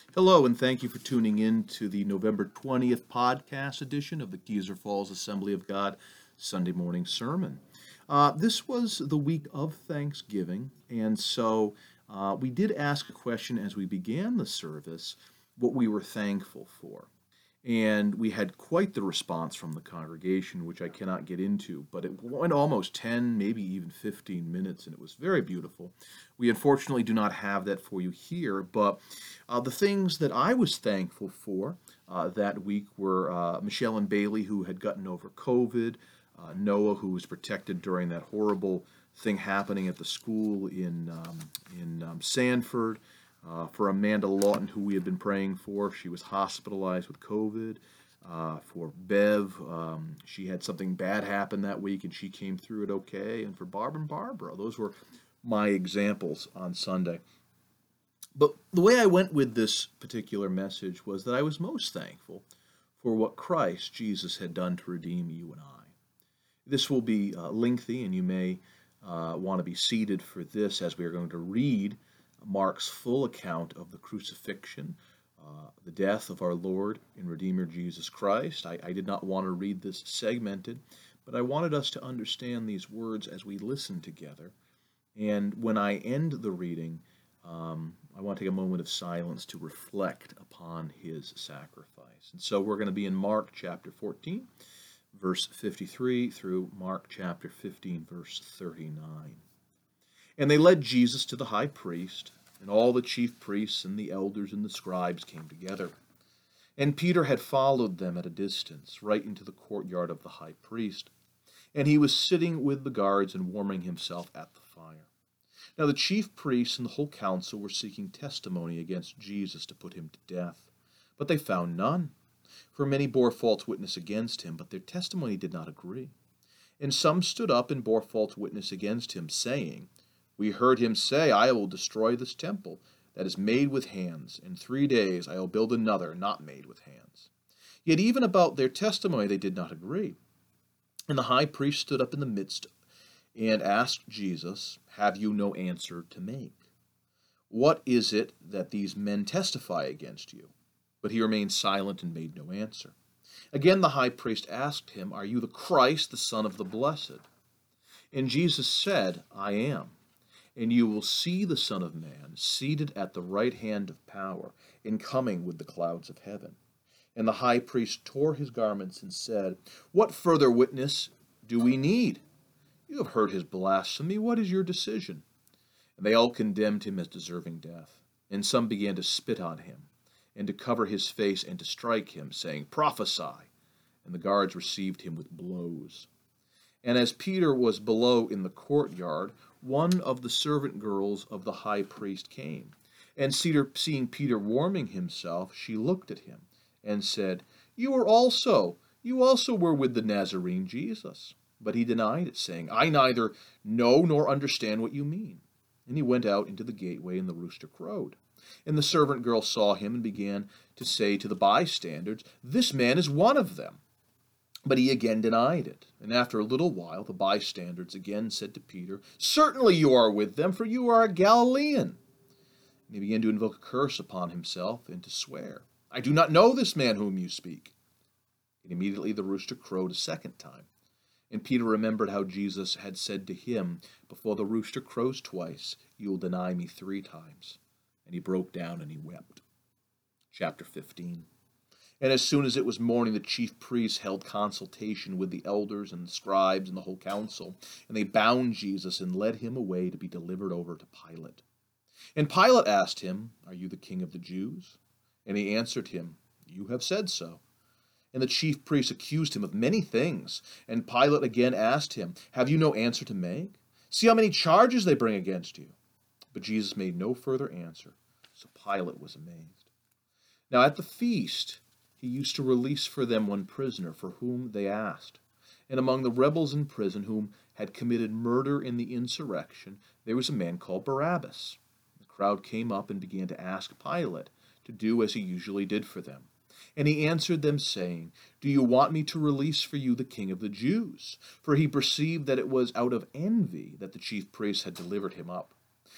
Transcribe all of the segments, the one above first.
Hello, and thank you for tuning in to the November 20th podcast edition of the Geezer Falls Assembly of God Sunday morning sermon. This was the week of Thanksgiving, and so we did ask a question as we began the service what we were thankful for. And we had quite the response from the congregation, which I cannot get into, but it went almost 10, maybe even 15 minutes, and it was very beautiful. We unfortunately do not have that for you here, but the things that I was thankful for that week were Michelle and Bailey, who had gotten over COVID, Noah, who was protected during that horrible thing happening at the school in Sanford, for Amanda Lawton, who we had been praying for. She was hospitalized with COVID. For Bev, she had something bad happen that week, and she came through it okay. And for Barb and Barbara, those were my examples on Sunday. But the way I went with this particular message was that I was most thankful for what Christ Jesus had done to redeem you and I. This will be lengthy, and you may want to be seated for this as we are going to read Mark's full account of the crucifixion, the death of our Lord and Redeemer Jesus Christ. I did not want to read this segmented, but I wanted us to understand these words as we listen together. And when I end the reading, I want to take a moment of silence to reflect upon his sacrifice. And so we're going to be in Mark chapter 14, verse 53, through Mark chapter 15, verse 39. And they led Jesus to the high priest, and all the chief priests and the elders and the scribes came together. And Peter had followed them at a distance, right into the courtyard of the high priest. And he was sitting with the guards and warming himself at the fire. Now the chief priests and the whole council were seeking testimony against Jesus to put him to death. But they found none, for many bore false witness against him, but their testimony did not agree. And some stood up and bore false witness against him, saying, "We heard him say, I will destroy this temple that is made with hands. In 3 days I will build another not made with hands." Yet even about their testimony they did not agree. And the high priest stood up in the midst and asked Jesus, "Have you no answer to make? What is it that these men testify against you?" But he remained silent and made no answer. Again the high priest asked him, "Are you the Christ, the Son of the Blessed?" And Jesus said, "I am. And you will see the Son of Man seated at the right hand of power, and coming with the clouds of heaven." And the high priest tore his garments and said, "What further witness do we need? You have heard his blasphemy. What is your decision?" And they all condemned him as deserving death. And some began to spit on him, and to cover his face, and to strike him, saying, "Prophesy." And the guards received him with blows. And as Peter was below in the courtyard, one of the servant girls of the high priest came. And seeing Peter warming himself, she looked at him and said, you also were with the Nazarene Jesus." But he denied it, saying, "I neither know nor understand what you mean." And he went out into the gateway, and the rooster crowed. And the servant girl saw him and began to say to the bystanders, "This man is one of them." But he again denied it. And after a little while, the bystanders again said to Peter, "Certainly you are with them, for you are a Galilean." And he began to invoke a curse upon himself and to swear, "I do not know this man whom you speak." And immediately the rooster crowed a second time. And Peter remembered how Jesus had said to him, "Before the rooster crows twice, you will deny me 3 times." And he broke down and he wept. Chapter 15. And as soon as it was morning, the chief priests held consultation with the elders and the scribes and the whole council, and they bound Jesus and led him away to be delivered over to Pilate. And Pilate asked him, "Are you the king of the Jews?" And he answered him, "You have said so." And the chief priests accused him of many things. And Pilate again asked him, "Have you no answer to make? See how many charges they bring against you." But Jesus made no further answer, so Pilate was amazed. Now at the feast, he used to release for them one prisoner for whom they asked. And among the rebels in prison whom had committed murder in the insurrection, there was a man called Barabbas. The crowd came up and began to ask Pilate to do as he usually did for them. And he answered them, saying, "Do you want me to release for you the king of the Jews?" For he perceived that it was out of envy that the chief priests had delivered him up.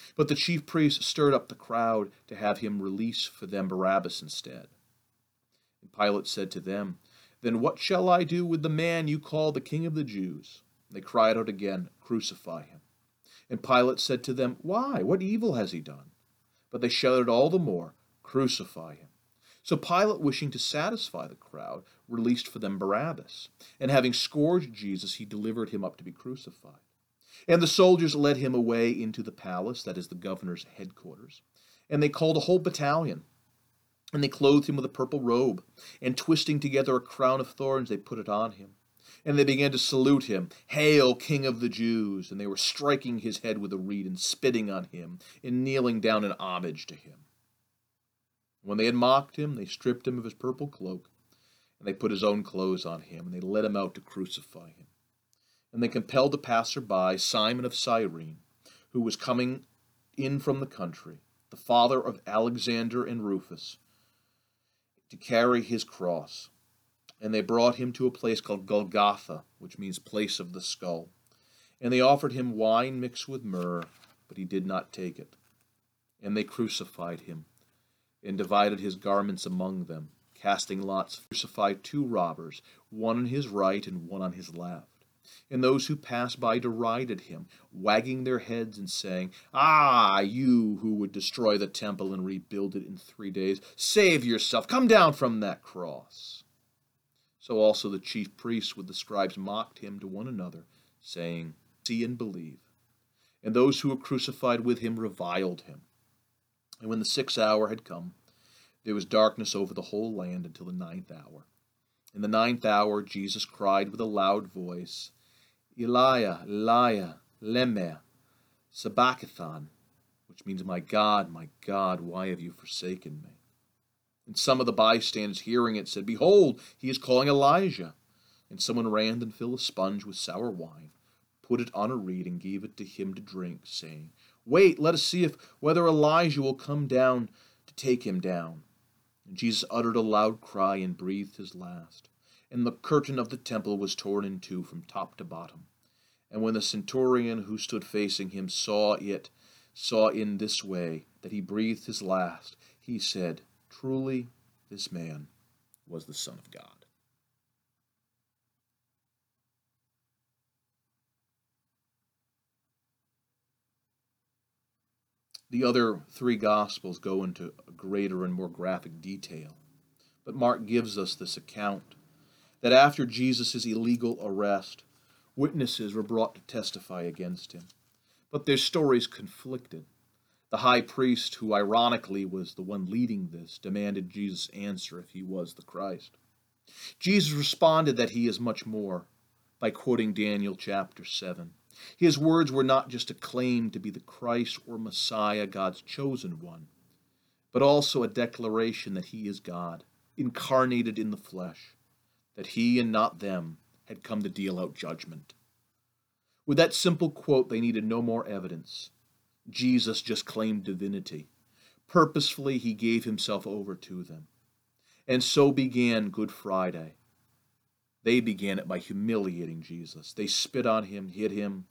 But the chief priests stirred up the crowd to have him release for them Barabbas instead. And Pilate said to them, "Then what shall I do with the man you call the King of the Jews?" And they cried out again, "Crucify him." And Pilate said to them, "Why? What evil has he done?" But they shouted all the more, "Crucify him." So Pilate, wishing to satisfy the crowd, released for them Barabbas. And having scourged Jesus, he delivered him up to be crucified. And the soldiers led him away into the palace, that is the governor's headquarters. And they called a whole battalion. And they clothed him with a purple robe, and twisting together a crown of thorns, they put it on him. And they began to salute him, "Hail, King of the Jews!" And they were striking his head with a reed and spitting on him, and kneeling down in homage to him. When they had mocked him, they stripped him of his purple cloak, and they put his own clothes on him, and they led him out to crucify him. And they compelled a passer-by, Simon of Cyrene, who was coming in from the country, the father of Alexander and Rufus, to carry his cross. And they brought him to a place called Golgotha, which means place of the skull. And they offered him wine mixed with myrrh, but he did not take it. And they crucified him, and divided his garments among them, casting lots, crucified two robbers, one on his right and one on his left. And those who passed by derided him, wagging their heads and saying, "Ah, you who would destroy the temple and rebuild it in 3 days, save yourself, come down from that cross." So also the chief priests with the scribes mocked him to one another, saying, "See and believe." And those who were crucified with him reviled him. And when the 6th hour had come, there was darkness over the whole land until the 9th hour. In the 9th hour Jesus cried with a loud voice, "Eli, Eli, lema sabachthani," which means, my God, why have you forsaken me?" And some of the bystanders hearing it said, "Behold, he is calling Elijah." And someone ran and filled a sponge with sour wine, put it on a reed, and gave it to him to drink, saying, "Wait, let us see whether Elijah will come down to take him down." And Jesus uttered a loud cry and breathed his last. And the curtain of the temple was torn in two from top to bottom. And when the centurion who stood facing him saw in this way that he breathed his last, he said, "Truly, this man was the Son of God." The other 3 Gospels go into a greater and more graphic detail, but Mark gives us this account that after Jesus' illegal arrest, witnesses were brought to testify against him, but their stories conflicted. The high priest, who ironically was the one leading this, demanded Jesus answer if he was the Christ. Jesus responded that he is much more by quoting Daniel chapter 7. His words were not just a claim to be the Christ or Messiah, God's chosen one, but also a declaration that he is God, incarnated in the flesh, that he and not them had come to deal out judgment. With that simple quote, they needed no more evidence. Jesus just claimed divinity. Purposefully, he gave himself over to them. And so began Good Friday. They began it by humiliating Jesus. They spit on him, hit him.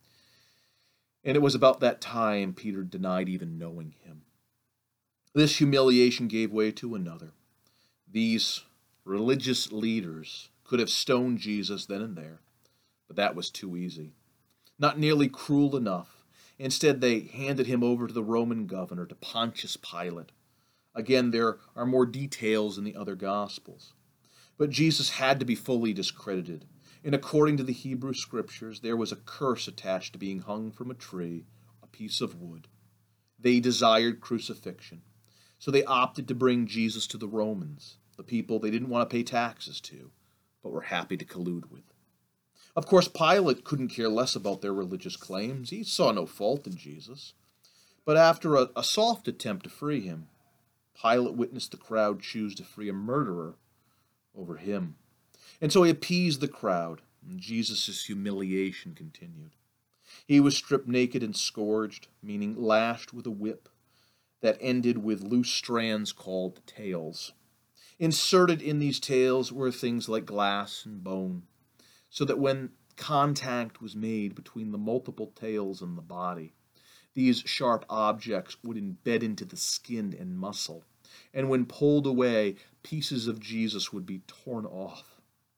And it was about that time Peter denied even knowing him. This humiliation gave way to another. These religious leaders could have stoned Jesus then and there, but that was too easy. Not nearly cruel enough. Instead, they handed him over to the Roman governor, to Pontius Pilate. Again, there are more details in the other Gospels. But Jesus had to be fully discredited. And according to the Hebrew Scriptures, there was a curse attached to being hung from a tree, a piece of wood. They desired crucifixion. So they opted to bring Jesus to the Romans, the people they didn't want to pay taxes to, but were happy to collude with. Of course, Pilate couldn't care less about their religious claims. He saw no fault in Jesus. But after a soft attempt to free him, Pilate witnessed the crowd choose to free a murderer over him. And so he appeased the crowd, and Jesus' humiliation continued. He was stripped naked and scourged, meaning lashed with a whip that ended with loose strands called tails. Inserted in these tails were things like glass and bone, so that when contact was made between the multiple tails and the body, These sharp objects would embed into the skin and muscle, and when pulled away, pieces of Jesus would be torn off.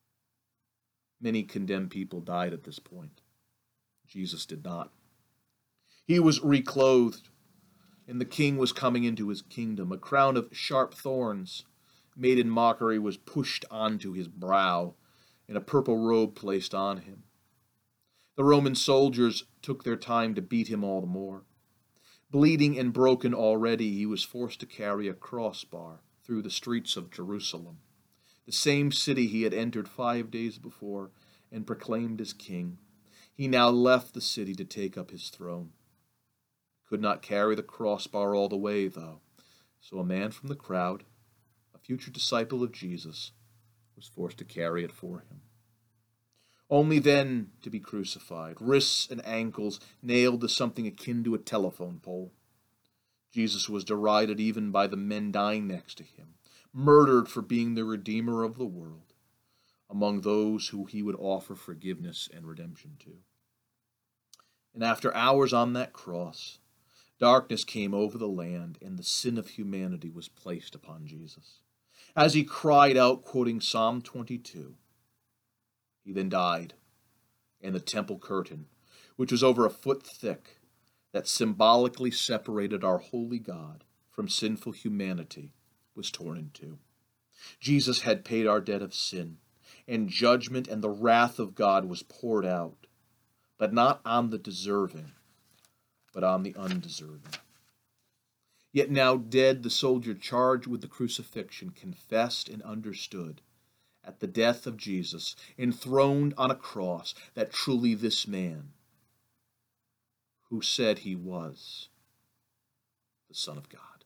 Many condemned people died at this point. Jesus did not. He was reclothed, and the king was coming into his kingdom. A crown of sharp thorns made in mockery was pushed onto his brow, and a purple robe placed on him. The Roman soldiers took their time to beat him all the more. Bleeding and broken already, he was forced to carry a crossbar through the streets of Jerusalem, the same city he had entered 5 days before and proclaimed as king. He now left the city to take up his throne. Could not carry the crossbar all the way, though, so a man from the crowd, a future disciple of Jesus, was forced to carry it for him. Only then to be crucified, wrists and ankles nailed to something akin to a telephone pole. Jesus was derided even by the men dying next to him, murdered for being the Redeemer of the world, among those who he would offer forgiveness and redemption to. And after hours on that cross, darkness came over the land, and the sin of humanity was placed upon Jesus. As he cried out, quoting Psalm 22, he then died, and the temple curtain, which was over a foot thick, that symbolically separated our holy God from sinful humanity, was torn in two. Jesus had paid our debt of sin, and judgment and the wrath of God was poured out, but not on the deserving, but on the undeserving. Yet now dead, the soldier charged with the crucifixion confessed and understood at the death of Jesus, enthroned on a cross, that truly this man, who said he was the Son of God.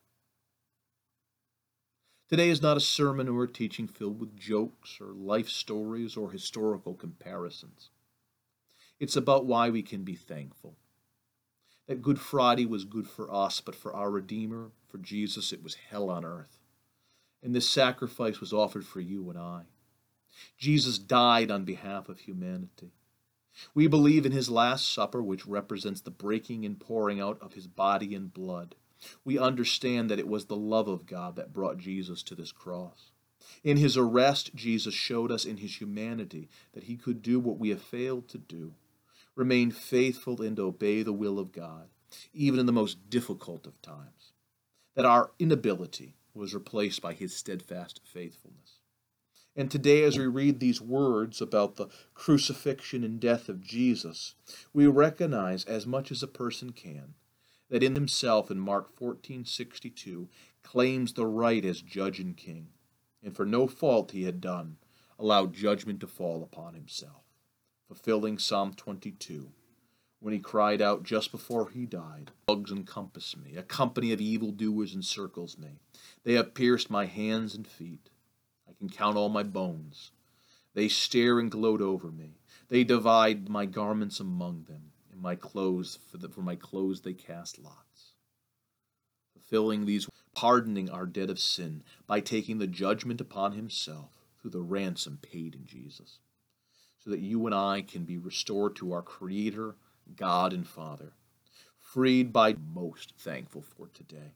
Today is not a sermon or a teaching filled with jokes or life stories or historical comparisons. It's about why we can be thankful. That Good Friday was good for us, but for our Redeemer, for Jesus, it was hell on earth. And this sacrifice was offered for you and I. Jesus died on behalf of humanity. We believe in his Last Supper, which represents the breaking and pouring out of his body and blood. We understand that it was the love of God that brought Jesus to this cross. In his arrest, Jesus showed us in his humanity that he could do what we have failed to do, remain faithful and obey the will of God, even in the most difficult of times. That our inability was replaced by his steadfast faithfulness. And today, as we read these words about the crucifixion and death of Jesus, we recognize, as much as a person can, that in himself, in Mark 14:62, claims the right as judge and king, and for no fault he had done, allowed judgment to fall upon himself, fulfilling Psalm 22, when he cried out just before he died, "Dogs encompass me, a company of evildoers encircles me. They have pierced my hands and feet. I can count all my bones. They stare and gloat over me. They divide my garments among them, and my clothes, for my clothes they cast lots." Fulfilling these, pardoning our debt of sin by taking the judgment upon himself through the ransom paid in Jesus, so that you and I can be restored to our Creator, God and Father, freed by most thankful for today.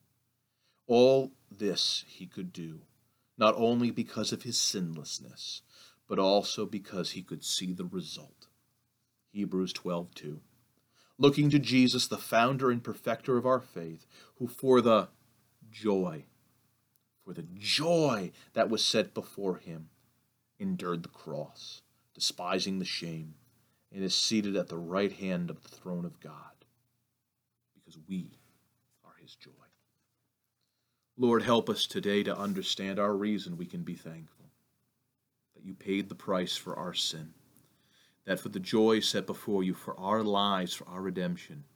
All this he could do, not only because of his sinlessness, but also because he could see the result. Hebrews 12:2. Looking to Jesus, the founder and perfecter of our faith, who for the joy that was set before him, endured the cross, despising the shame, and is seated at the right hand of the throne of God, because we are his joy. Lord, help us today to understand our reason we can be thankful. That you paid the price for our sin. That for the joy set before you, for our lives, for our redemption,